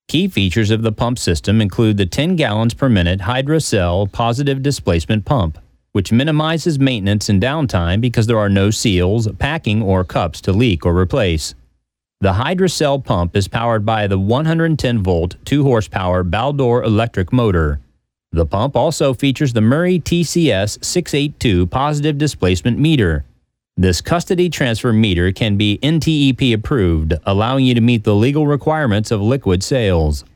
Key features of the pump system include the 10 gallons per minute HydroCell positive displacement pump, which minimizes maintenance and downtime because there are no seals, packing, or cups to leak or replace. The HydroCell pump is powered by the 110-volt, 2-horsepower Baldor electric motor. The pump also features the Murray TCS 682 positive displacement meter. This custody transfer meter can be NTEP approved, allowing you to meet the legal requirements of liquid sales.